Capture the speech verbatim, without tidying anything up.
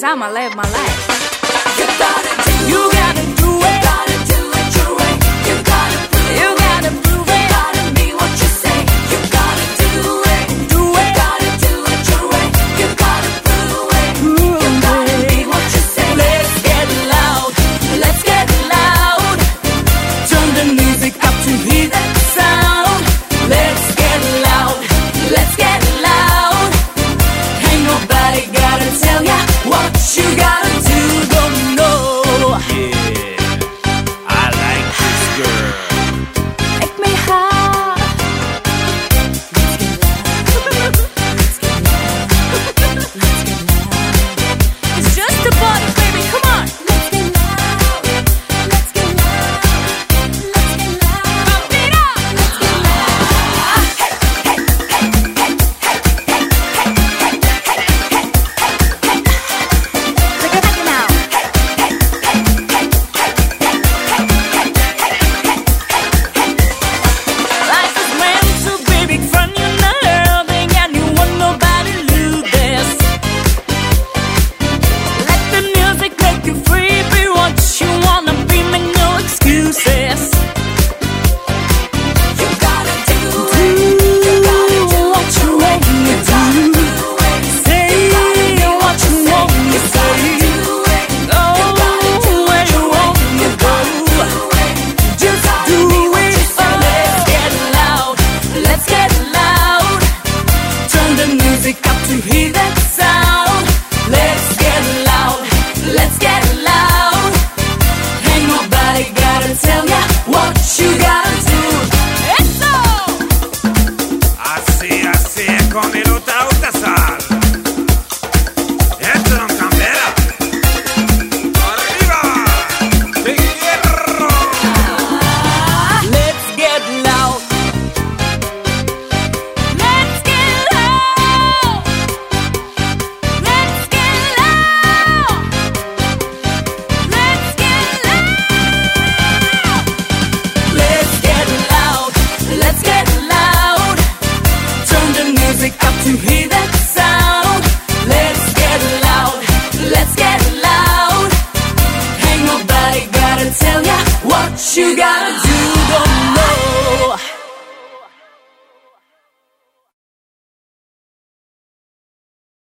cause I'ma live my life. You gotta do You it. gotta do You it. gotta do it your way. You gotta prove You it. gotta prove You it. gotta mean what you say. You gotta do it. Do You it. gotta do it your way. You gotta prove it. You gotta mean what you say. Let's get loud. Let's get loud. Turn the music up to hear that sound. Let's get loud. Let's get loud. Ain't nobody gotta tell ya what you gotta do. Don't know. Yeah, I like this girl. Make me high. Let's get loud. Let's get loud. Let's get loud. It's just a party, baby. Come on. Let's get loud. Let's get loud. Let's get loud. Pump it up. Let's get loud. Take it back now. Life is meant to be big fun, you know, loving, and you want nobody to lose this. Let the music make you free, be what you wanna be, make no excuses. You gotta do it. You gotta do what you want You to gotta do. do it. Say what you want to You say. gotta do it. Go where you want to go. Just do it. Oh, let's get loud. Let's get loud. Turn the music up to hear that sound. Let's get loud. Let's get loud. Ain't nobody gotta tell ya what you gotta do. It's all. Así, así es con minuta Utasal. Esto no cambia. Arriba, de hierro. Let's get loud. Let's get loud. Let's get loud. Let's get loud. Let's get loud. Let's get loud. Turn the music up to hear that sound. Let's get loud. Let's get loud. Ain't nobody gotta tell ya what you gotta